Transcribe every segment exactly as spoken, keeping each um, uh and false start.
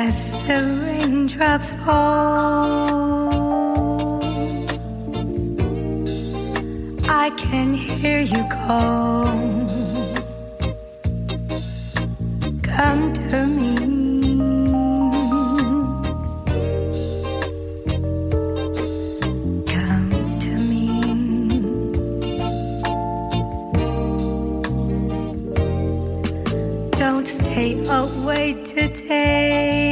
as the raindrops fall. I can hear you call. Come to me. Come to me. Don't stay away today.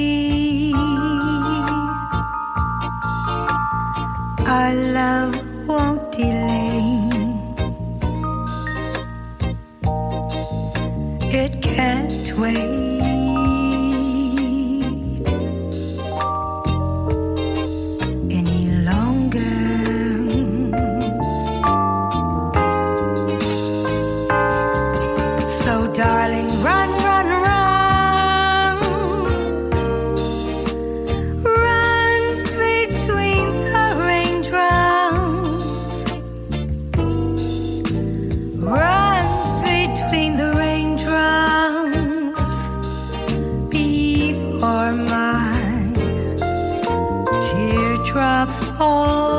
Our love won't delay. It can't wait any longer. So darling, run, run, run. Run between the raindrops. Run between the raindrops before my teardrops fall.